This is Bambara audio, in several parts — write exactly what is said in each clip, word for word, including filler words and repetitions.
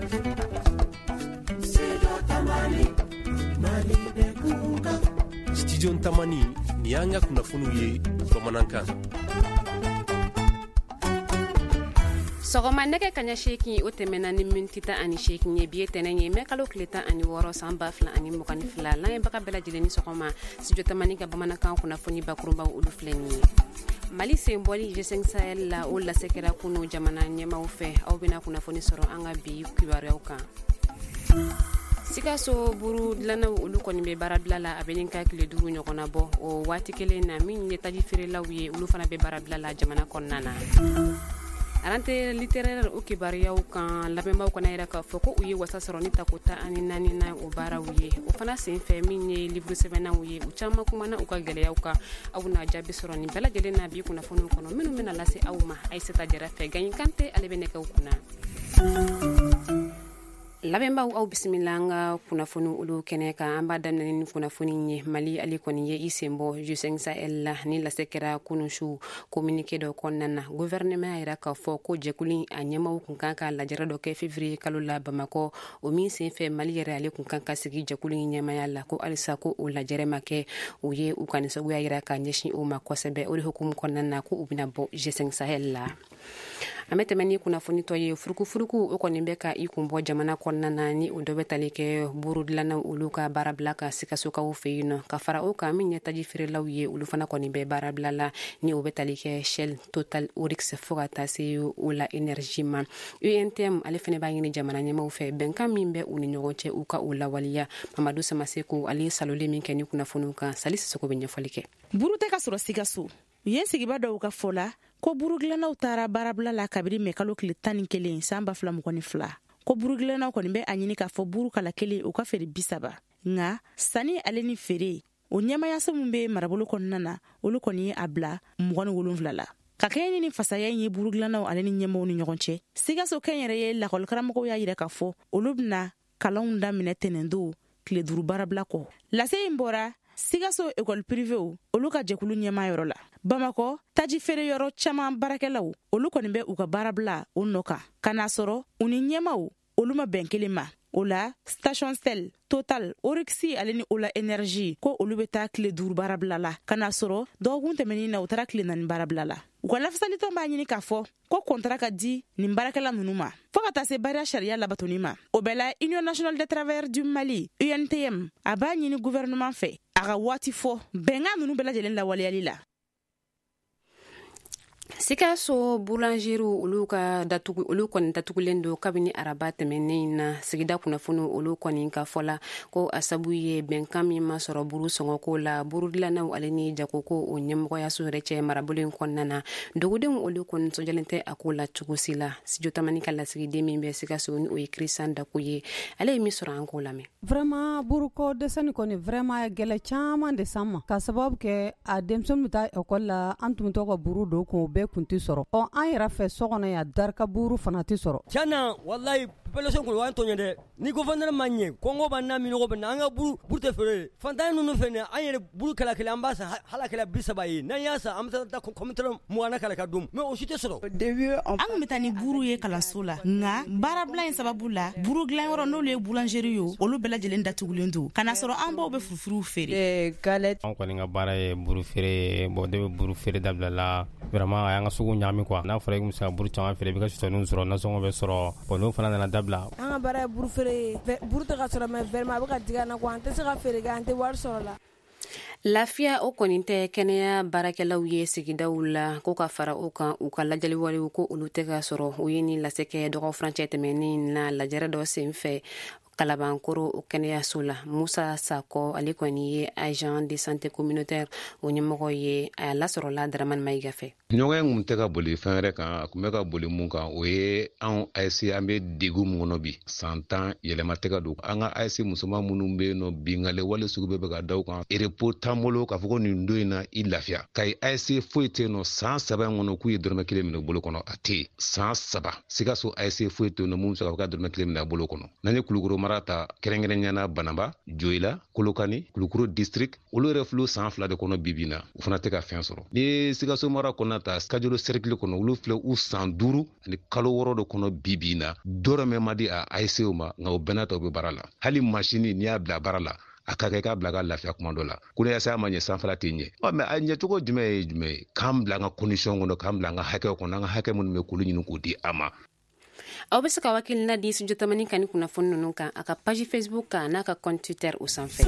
Studio Tamani ni an ka kunnafoniw ye bamanankan. Sɔgɔma nɛgɛ kaɲa seegin o tɛmɛna ni miniti tan ani seegin ye bi ye tɛnɛn ye mɛ kalo tile tan ani wɔɔrɔ san ba fila ani mugan ni fila lamɛnbaga bɛɛ lajɛlen ni sɔgɔma studio Tamani ka bamanankan kunnafoni bakurunbaw olu filɛ nin ye. Mali senbɔli G cinq Sahel la o lasekɛra kunu jamana ɲɛmaw fɛ aw bɛna kunnafoni sɔrɔ an ka bi kibaruyaw kan. Sikaso buru dilannaw olu kɔni bɛ baarabila la a bɛ nin ka tile duuru ɲɔgɔnna bɔ o waati kelen na min ye taji feerelaw ye olu fana bɛ baarabila la jamana kɔnɔna na. Arante littéraire o kibaruyaw kan labɛnbaw kana yɛrɛ k'a fɔ ko u ye wasa sɔrɔ ni takota ani naani na o baaraw ye o fana senfɛ min ye livre sɛbɛnnaw ye u caman kumana u ka gɛlɛyaw kan aw na jaabi sɔrɔ nin bɛɛ lajɛlen na bi kunnafoniw kɔnɔ minnu bɛna lase aw ma Aïssata Jara fɛ Gaɲin Kante ale bɛ nɛgɛw kunna. Labɛnbaw aw bisimila an ka kunnafoni olu kɛnɛ kan an b'a daminɛ ni kunnafoni ye Mali ale kɔni ye i sen bɔ G cinq Sahel la ni lasekɛra kunun su communiqué dɔ kɔnɔna na gouvernement y'a yira k'a fɔ ko jɛkulu a ɲɛmaw kun kan ka lajɛrɛ dɔ kɛ février kalo la Bamakɔ o min senfɛ Mali yɛrɛ ale kun kan ka sigi jɛkulu ɲɛmaya la ko alisa ko o lajɛrɛ ma kɛ u ye u ka nisɔngoya yira ka ɲɛsin o ma kosɛbɛ o de hukumu kɔnɔna na ko u bɛna bɔ G cinq Sahel la. An bɛ tɛmɛ ni kunnafoni tɔ ye furukufuruku o kɔni bɛ ka i kun bɔ jamana kɔnɔna na ni o dɔ bɛ tali kɛ buru dilannaw olu ka baarabila ka sikasokaw fɛ yen nɔ ka fara o kan min ye taji feerelaw ye olu fana kɔni bɛ baarabila la ni o bɛ tali kɛ Shell, Total, Oryx fo ka taa se o la énergie ma. U N T M ale fana b'a ɲini jamana ɲɛmaw fɛ bɛnkan min bɛ u ni ɲɔgɔn cɛ u ka o lawaleya. Mamadu Samaseko ale saloli min kɛ ni kunnafoniw kan Sali Sisoko bɛ ɲɛfɔli kɛ. Buru tɛ ka sɔrɔ Sikaso u ye sigiba dɔw ka fɔ la ko burudilannaw taara baarabila la kabiri mɛ kalo tile tan ni kelen san ba fila mugan ni fila ko burudilannaw kɔni bɛ a ɲini k'a fɔ buru kala kelen u ka feere bi saba nka sanni ale ni feere o ɲɛmayase min bɛ marabolo kɔnɔna na olu kɔni ye a bila mugan ni wolonwula la ka kɛɲɛ ni fasaya in ye burudilannaw ale ni ɲɛmaw ni ɲɔgɔn cɛ. Sikaso kɛnyɛrɛ ye lakɔlikaramɔgɔw y'a yira k'a fɔ olu bɛna kalanw daminɛ tɛnɛndon tile duuru baarabila kɔ. Lase in bɔra Sikaso école privée olu ka jɛkulu ɲɛmayɔrɔ la. Bamakɔ taji feere yɔrɔ caman baarakɛlaw olu kɔni bɛ u ka baarabila o nɔ kan ka n'a sɔrɔ u ni ɲɛmaw olu ma bɛn kelen ma. O la station Shell, Total, Oryx ale ni Ola Énergie ko olu bɛ taa tile duuru baarabila la ka n'a sɔrɔ dɔgɔkun tɛmɛnin na u taara tile naani baarabila la. U ka lafasalitɔn b'a ɲini k'a fɔ ko contrat ka di nin baarakɛla ninnu ma fo ka taa se baara sariya labatoni ma. O bɛɛ la Union nationale des travailleurs du Mali U N T M a b'a ɲini gouvernement fɛ a ka waati fɔ bɛnkan ninnu bɛɛ lajɛlen lawaleyali la. Sikaso boulangerie olu ka datugu olu kɔni datugulen don kabini araba tɛmɛnen na sigida kunnafoni olu kɔni ka fɔla ko asabu ye bɛnkan min ma sɔrɔ buru sɔngɔko la buru dilannaw ale ni jagoko o ɲɛmɔgɔyaso yɛrɛ cɛ marabolo in kɔnɔna na dugudenw olu kɔni sɔjalen tɛ a ko la cogo si la. Studio Tamani ka lasigiden min bɛ Sikaso ni o ye Christian Dako ye ale ye min sɔrɔ an k'o lamɛn. Vraiment buruko dɛsɛni kɔni vraiment gɛlɛ caman de s'an ma ka sababu kɛ a denmisɛnw bɛ taa ekɔli la an tun bɛ to ka buru don kun bɛɛ kun tɛ sɔrɔ ɔ an yɛrɛ fɛ sɔgɔnɔ ya daraka buru fana tɛ sɔrɔ. Tiɲɛna wallahi population kun waan tɔɲɛ dɛ ni gouvernement ma ɲɛ kɔngɔ b'an na minɔgɔ bɛ na an ka buru buru tɛ feere fantan ninnu fɛ ne an yɛrɛ buru kala kelen an b'a san hala kɛla bi saba ye n'an y'a san an bɛ taa communautaire mugan kala ka dun mais o si tɛ sɔrɔ. An kun bɛ taa ni buru ye kalanso la nka baarabila in sababu la buru dilanyɔrɔ n'olu ye boulangerie ye olu bɛɛ lajɛlen datugulen don ka na sɔrɔ an baw bɛ furufuru feere. An kɔni ka baara ye buru feere bon de bɛ buru feere dabila la vraiment a y'an ka sugu ɲami quoi n'a fɔra i kun bɛ se ka buru caman feere i bɛ ka sutaniw sɔrɔ nasɔngɔ bɛ sɔrɔ bon n'o fana nana dabila. An ka baara ye buru feere ye buru tɛ ka sɔrɔ mais vraiment a bɛ ka dig'an na quoi an tɛ se ka feere kɛ an tɛ wari sɔrɔ la. Lafiya o kɔni tɛ kɛnɛya baarakɛlaw ye sigidaw la ko ka fara o kan u ka lajɛli wariw ko olu tɛ ka sɔrɔ u ye ni lasekɛ dɔgɔ furancɛ tɛmɛnen na lajɛrɛ dɔ senfɛ Kalabankoro kɛnɛyaso la. Musa Sako ale kɔni ye agent de santé communautaire o ɲɛmɔgɔ ye a lasɔrɔla Daramani Mayiga fɛ. Ɲɔgɔn kun tɛ ka boli fɛn wɛrɛ kan a kun bɛ ka boli mun kan o ye anw A S C an bɛ degu mun kɔnɔ bi san tan yɛlɛma tɛ ka don an ka A S C musoman minnu bɛ yen nɔ bingale wale sugu bɛɛ bɛ ka da u kan repos t'an bolo k'a fɔ ko nin don in na i lafiya ka A S C foyi tɛ yen nɔ san saba in kɔnɔ k'u ye dɔrɔmɛ kelen minɛ u bolo kɔnɔ a tɛ yen san saba Sikaso A S C foyi tɛ yen nɔ mun bɛ se ka fɔ ka dɔrɔmɛ kelen minɛ a bolo kɔnɔ n'an ye Kulukoro mara ta kɛrɛnkɛrɛnyana Banaba, Joila, Kolokani, Kulukoro district olu yɛrɛ filɛ san fila de kɔnɔ bibi na u fana tɛ ka fɛn sɔrɔ. Ni Sikaso mara kɔnɔ ta Kajolo cercle kɔnɔ olu filɛ u san duuru ani kalo wɔɔrɔ de kɔnɔ bibi na dɔrɔmɛ ma di a A S C o ma nka o bɛɛ n'a ta u bɛ baara la. Hali machine n'i y'a bila baara la a ka kɛ k'a bila ka lafiya kuma dɔ la ko ne yasa ma ɲɛ sanfɛla tɛ ɲɛ ɔ mɛ a ɲɛcogo jumɛn ye jumɛn ye k'an bila an ka condition kɔnɔ k'an bila an ka hakɛ kɔnɔ an ka hakɛ minnu bɛ k'olu ɲini k'o di a ma. Aw bɛ se ka wakilina di studio tamani kan ni kunnafoni ninnu kan a ka page Facebook kan n'a ka compte Twitter o sanfɛ.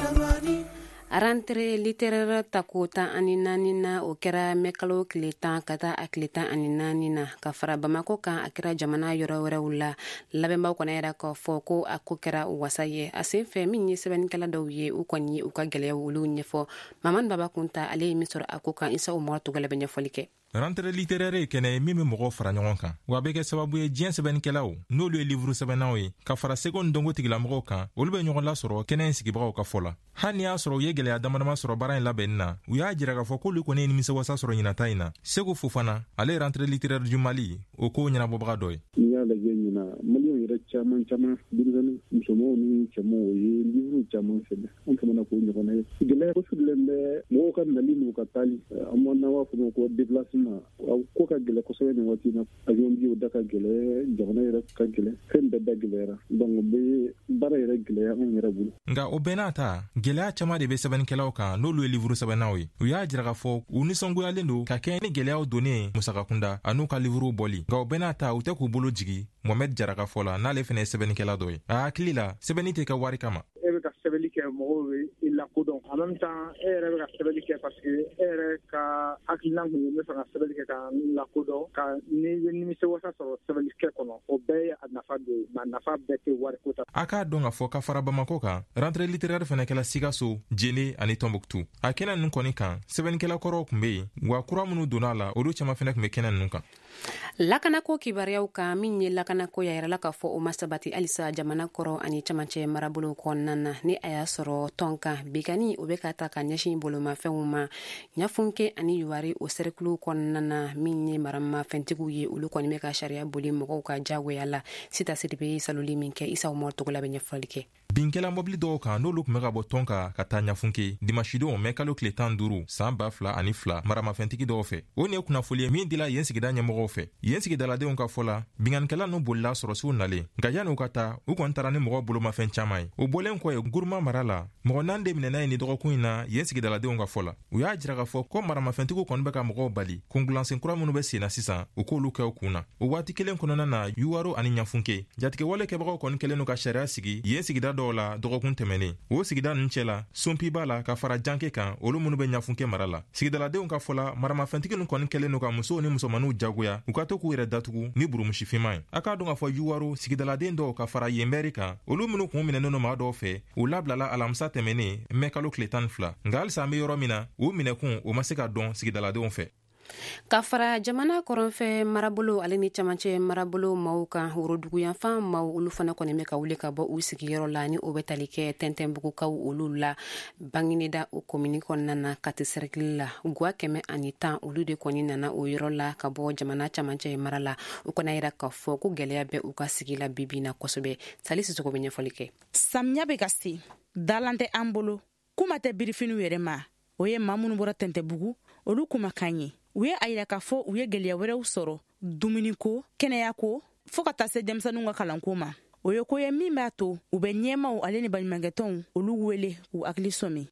Rentrée littéraire ta ko tan ani naani na o kɛra mɛkalo tile tan ka taa a tile tan ani naani na ka fara Bamako kan a kɛra jamana yɔrɔ wɛrɛw la labɛnbaw kɔnɔ yɛrɛ k'a fɔ ko a ko kɛra wasa ye a sen fɛ min ye sɛbɛnnikɛla dɔw ye u kɔni ye u ka gɛlɛyaw olu ɲɛfɔ Mamani Baba Kunta ale ye min sɔrɔ a ko kan Isa Umaru Tugala bɛ ɲɛfɔli kɛ. Rentrée littéraire ye kɛnɛ min bɛ mɔgɔw fara ɲɔgɔn kan wa a bɛ kɛ sababu ye diɲɛ sɛbɛnnikɛlaw n'olu ye livre sɛbɛnnaw ye ka fara seko ni dɔnko tigilamɔgɔw kan olu bɛ ɲɔgɔn lasɔrɔ kɛnɛ in sigibagaw ka fɔ la hali ni y'a sɔrɔ u ye gɛlɛya damadama sɔrɔ baara in labɛnni na u y'a jira k'a fɔ k'olu kɔni ye nimisewasa sɔrɔ ɲinata in na Segu Fofana ale ye rentrée littéraire du Mali o ko ɲɛnabɔbaga dɔ ye. N'i y'a lajɛ ɲina maliyɛnw yɛrɛ caman caman denmisɛnnin musomanw ni cɛmanw o ye livre caman sɛbɛn an tɛmɛna k'o ɲɔgɔnna ye gɛlɛya kosigilen bɛ mɔgɔw ka nali n'u ka taali an n'an b'a fɔ ma ko déplacement ko ka gɛlɛ kosɛbɛ nin waati na avion biw da ka gɛlɛ jamana yɛrɛ ka gɛlɛ fɛn bɛɛ da gɛlɛyara donc o bɛ baara yɛrɛ gɛlɛya anw yɛrɛ bolo. Nka o bɛɛ n'a ta gɛlɛya caman de bɛ sɛbɛnnikɛlaw kan n'olu ye livre sɛbɛnnaw ye u y'a jira k'a fɔ u nisɔngoyalen don ka kɛ ni gɛlɛyaw donnen musakakunda a n'u ka livrew bɔli nka o bɛɛ n'a ta u tɛ k'u bolo jigi Mohamed Jaraka fɔ la n'ale fana ye sɛbɛnnikɛla dɔ ye a hakili la sɛbɛnni tɛ kɛ wari kama. E bɛ ka sɛbɛnni kɛ mɔgɔw bɛ i lakodɔn en même temps e yɛrɛ bɛ ka sɛbɛnni kɛ parce que e yɛrɛ ka hakilina kun ye n bɛ fɛ ka sɛbɛnni kɛ ka n lakodɔn ka ni ye nimisewasa sɔrɔ sɛbɛnnikɛ kɔnɔ o bɛɛ ye a nafa de ye nka nafa bɛɛ tɛ wariko ta. A k'a dɔn k'a fɔ ka fara Bamako kan rentrée littéraire fana kɛla Sikaso, Djene ani Tombouctou a kɛnɛ ninnu kɔni kan sɛbɛnnikɛla kɔrɔw tun bɛ yen wa kura minnu donna a la olu caman fana tun bɛ kɛnɛ ninnu kan. Lakanako kibaruyaw kan min ye lakanako ya yɛrɛla k'a fɔ o ma sabati halisa jamana kɔrɔ ani camancɛ marabolo kɔnɔna na ni a y'a sɔrɔ tɔn kan bikani o bɛ ka ta ka ɲɛsin bolomafɛnw ma ɲafunke ani yuwari o cercle kɔnɔna na min ye maramafɛntigiw ye olu kɔni bɛ ka sariya boli mɔgɔw ka jagoya la sita sidibe saloli min kɛ Isa Umaru Tugala bɛ ɲɛfɔli kɛ. Binkɛla mobili dɔw kan n'olu tun bɛ ka bɔ tɔn kan ka taa ɲafunke dimanche-don mɛ kalo tile tan duuru san ba fila ani fila maramafɛntigi dɔw fɛ o ni ye kunnafoli ye min dila yen sigida ɲɛmɔgɔw fɛ yen sigidaladenw ka fɔ la binganikɛla n'u bolila sɔrɔsiw nalen nka yan'u ka taa u kɔni taara ni mɔgɔ bolomafɛn caman ye o bɔlen kɔ ye guruma mara la mɔgɔ naani de minɛna ye ni dɔgɔkun in na yen sigidaladenw ka fɔ la u y'a jira k'a fɔ ko maramafɛntigiw kɔni bɛ ka mɔgɔw bali kungilansen kura minnu bɛ sen na sisan u k'olu kɛ u kun na o waati kelen kɔnɔna na yuwaro ani ɲafunke jatigɛwale kɛbagaw kɔni kɛlen n'u ka sariya sigi yen sigida dɔw la dɔgɔkun tɛmɛnen o sigida ninnu cɛ la sonpi b'a la ka fara janke kan olu minnu bɛ ɲafunke mara la sigidaladenw ka fɔ la maramafɛntigi ninnu kɔni kɛlen n'u ka musow ni musomanninw jagoya u ka to k'u yɛrɛ datugu ni burumusifinman ye a k'a dɔn k'a fɔ yuwaro sigidaladen dɔw ka fara yenbɛri kan olu minnu kun minɛnen no maa dɔw fɛ u labilala alamisa tɛmɛnen mɛ kalo tile tan ni fila nka halisa an bɛ yɔrɔ min na u minɛkun o ma se ka dɔn sigidaladenw fɛ. Ka fara jamana kɔrɔnfɛ marabolo ale ni camancɛ marabolo maaw kan woroduguyanfan maaw olu fana kɔni bɛ ka wuli ka bɔ u sigiyɔrɔ la ni o bɛ tali kɛ tɛntɛnbugukaw olu la Bangineda o komini kɔnɔna na Kati cercle la guwa kɛmɛ ani tan olu de kɔni nana o yɔrɔ la ka bɔ jamana camancɛ mara la u kɔni yira k'a fɔ ko gɛlɛya bɛ u ka sigi la bibi na kosɛbɛ Sali Sisoko bɛ ɲɛfɔli kɛ. Samiya bɛ ka se dalan tɛ an bolo kuma tɛ birifiniw yɛrɛ ma o ye maa minnu bɔra tɛntɛnbugu olu kuma kan ye u ye a yira k'a fɔ u ye gɛlɛya wɛrɛw sɔrɔ dumuniko kɛnɛyako fɔɔ ka taa se denmisɛnninw ka kalanko ma o ye ko ye min b'a to u bɛ ɲɛmaw ale ni baɲumankɛtɔnw olu wele k'u hakili sɔmi.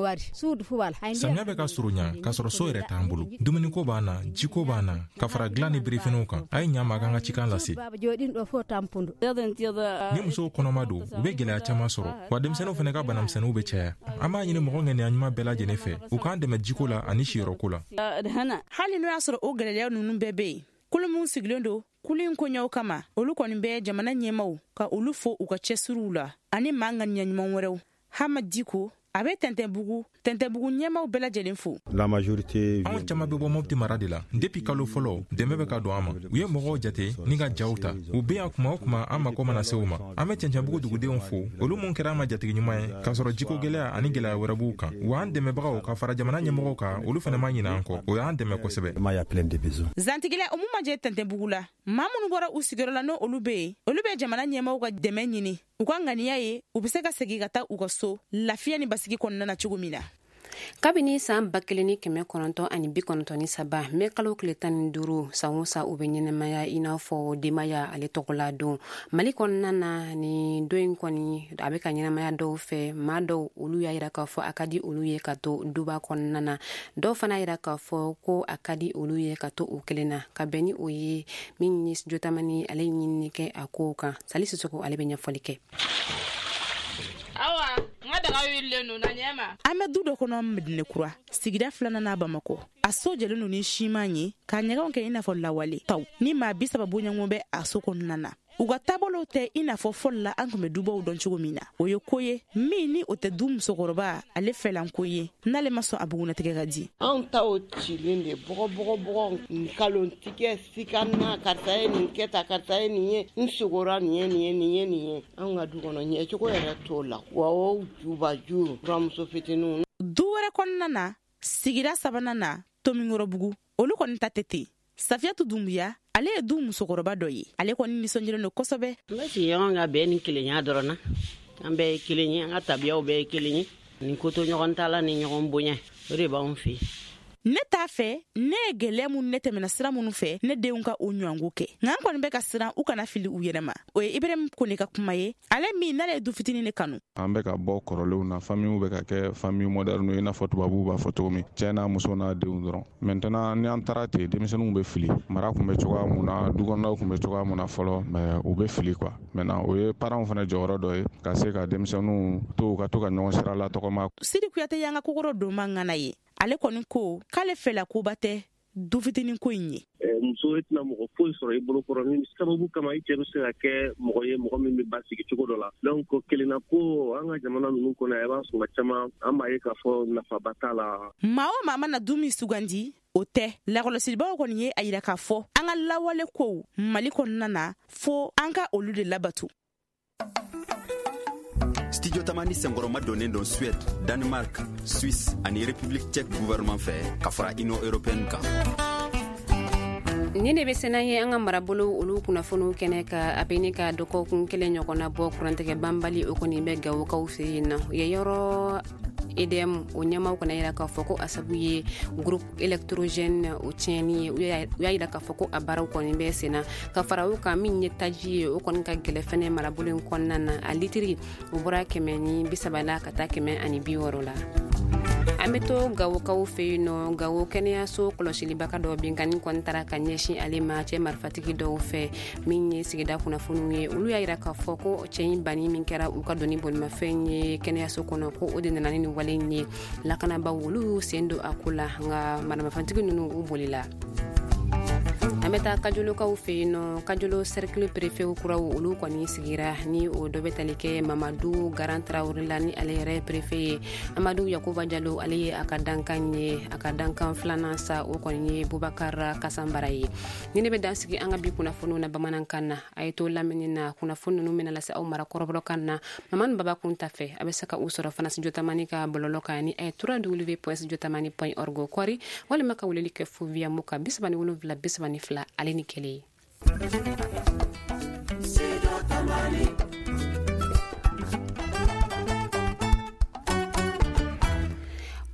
Samiya bɛ ka surunya k'a sɔrɔ so yɛrɛ t'an bolo dumuniko b'an na jiko b'an na ka fara dilan ni birifiniw kan a ye ɲama k'an ka cikan lase ni musow kɔnɔma don u bɛ gɛlɛya caman sɔrɔ wa denmisɛnninw fana ka banamisɛnninw bɛ caya an b'a ɲini mɔgɔ ŋɛniya ɲuman bɛɛ lajɛlen fɛ u k'an dɛmɛ jiko la ani siyɔrɔko la. Hali n'o y'a sɔrɔ o gɛlɛya ninnu bɛɛ bɛ yen kolo min sigilen don kuli in koɲɛw kama olu kɔni bɛ jamana ɲɛmaw ka olu fo u ka cɛsiriw la ani maa ŋaniya ɲuman wɛrɛw. Hama Diko a bɛ Tɛntɛnbugu tɛntɛbugu ɲɛmaw bɛɛ lajɛlen fo. La majorité anw caman bɛ bɔ Mopti mara de la depuis kalo fɔlɔ dɛmɛ bɛ ka don an ma. U ye mɔgɔw jate ni ka jaw ta. U bɛ yan kuma o kuma an mako mana se u ma. An bɛ cɛncɛnbugu dugudenw fo olu mun kɛra an ma jatigi ɲuman ye k'a sɔrɔ jiko gɛlɛya ani gɛlɛya wɛrɛ b'u kan. Wa an dɛmɛbagaw ka fara jamana ɲɛmɔgɔw kan olu fana ma ɲinɛ an kɔ. O y'an dɛmɛ kosɛbɛ. Zantigila o mun ma jɛ tɛntɛnbugu la maa minnu bɔra u sigiyɔrɔ la n'o olu bɛ yen olu bɛ jamana ɲɛmɔgɔw ka dɛmɛ ɲini u ka ŋaniya ye u bɛ se ka segin ka taa u ka so lafiya ni basigi kɔnɔna na cogo min na. kabini san ba kelen ni kɛmɛ kɔnɔntɔn ani bi kɔnɔntɔn ni saba mɛ kalo tile tan ni duuru san o san u bɛ ɲɛnɛmaya i n'a fɔ denbaya ale tɔgɔla don mali kɔnɔna na ni don in kɔni a bɛ ka ɲɛnɛmaya dɔw fɛ maa dɔw olu y'a yira k'a fɔ a ka di olu ye ka to duba kɔnɔna na dɔw fana yira k'a fɔ ko a ka di olu ye ka to u kelen na ka bɛn ni o ye min ye jotamani ale ɲinini kɛ a kow kan Sali Sisoko ale bɛ ɲɛfɔli kɛ. Awa nga daga wile no na nyema ame du do kono Medine Kura sigida filana na Bamako a so jele no ni shiman ye ka nyaga onke ina fo lawale taw ni ma bi sababu nyango be a so kono nana uga tabolo te ina fo folla an kume duba u don chugo mina oyo koye mi ni o te dum sogoroba ale felan koye nale maso abuguna tege gadi an taw chilinde bogo bogo bogo kalon tike sikana kartaye ni keta kartaye ni nsugora ni ni ni ni an ga du kono nye chugo era tola wawo juba ju ramso fitinu duwere konnana sigira sabanana tomingoro bugu olu kon tatete Safiatou Doumbia ale ye du musokɔrɔba dɔ ye ale kɔni nisɔndilen don kosɛbɛ. N bɛ si ɲɔgɔn ka bɛn ni kelenya dɔrɔn na an bɛɛ ye kelen ye an ka tabiyaw bɛɛ ye kelen ye ni ko to ɲɔgɔn tala ni ɲɔgɔn bonya o de b'anw fɛ yen. Ne t'a fɛ ne ye gɛlɛya mun ne tɛmɛna sira minnu fɛ ne denw ka o ɲɔgɔnko kɛ nka an kɔni bɛ ka siran u kana fili u yɛrɛ ma o ye Ibrahim Kone ka kuma ye ale min n'ale ye du fitinin de kanu. An bɛ ka bɔ kɔrɔlenw na famille bɛ ka kɛ famille moderne i n'a fɔ tubabuw b'a fɔ cogo min cɛ n'a muso n'a denw dɔrɔn maintenant ni an taara ten denmisɛnninw bɛ fili mara kun bɛ cogoya mun na dukɔnɔnaw kun bɛ cogoya mun na fɔlɔ mais u bɛ fili quoi maintenant o ye parents fana jɔyɔrɔ dɔ ye ka se ka denmisɛnninw to ka to ka ɲɔgɔn sira la tɔgɔma. Sidi Kuyate y'an ka kokoro don man ŋana ye ale kɔni ko k'ale fɛla koba tɛ du fitinin ko in ye. Muso e tɛna mɔgɔ foyi sɔrɔ i bolo kɔrɔ ni sababu kama i cɛ bɛ se ka kɛ mɔgɔ ye mɔgɔ min bɛ basigi cogo dɔ la donc kelenna ko an ka jamana ninnu kɔnɔ i b'a sɔrɔ caman an b'a ye k'a fɔ nafaba t'a la. Maa o maa mana du min sugandi o tɛ lakɔlɔsilibaw kɔni ye a yira k'a fɔ an ka lawale kow Mali kɔnɔna na fo an ka olu de labatu. Studio Tamani Sengoroma donnen don Suède, Danemark, Suisse ani République tchèque gouvernement fɛ ka fara Union européenne kan. Ni ne bɛ sena ye an ka marabolo olu kunnafoniw kɛnɛ ka a bɛ ne ka dɔgɔkun kelen ɲɔgɔnna bɔ kurantigɛ banbali o kɔni bɛ Gawokaw fɛ yen na u ye yɔrɔ E D M o ɲɛmaw kana yira k'a fɔ ko a sabu ye groupe électrogène o tiɲɛni ye u y'a yira k'a fɔ ko a baaraw kɔni bɛ senna ka fara o kan min ye taji ye o kɔni ka gɛlɛ fɛnɛ marabolo in kɔnɔna na a litiri o bɔra kɛmɛ ni bi saba la ka taa kɛmɛ ani bi wɔɔrɔ la. An bɛ to Gawokaw fɛ yen nɔ Gawo kɛnɛyaso kɔlɔsilibaga dɔ binkani kɔni taara ka ɲɛsin ale ma cɛ marifatigi dɔw fɛ min ye sigida kunnafoniw ye olu y'a yira k'a fɔ ko cɛ in banni min kɛra u ka doni bolimafɛn ye kɛnɛyaso kɔnɔ ko o de nana ni wale in ye lakanabaw olu y'u sen don a ko la nka maramafɛntigi ninnu u bolila. An bɛ taa Kajolokaw fɛ yen nɔ Kajolo cercle préfet kuraw olu kɔni sigira ni o dɔ bɛ tali kɛ Mamadu Garan Traoré la ni ale yɛrɛ préfet ye Amadu Yakuba Jalo ale ye a ka dankan ye a ka dankan filanan sa o kɔni ye Bubakar Kasanbara ye ni ne bɛ dan sigi an ka bi kunnafoniw na bamanankan na a ye to lamɛnni na kunnafoni ninnu bɛna lase aw mara kɔrɔbɔrɔkan na Mamani Baba Kunta fɛ a bɛ se ka u sɔrɔ fana Studio Tamani ka bɔlɔlɔ kan ni a ye w w w point studio tamani point org kɔri walima ka weleli kɛ fo via muka bi saba ni wolonwula bi saba ni fila ale ni kelen.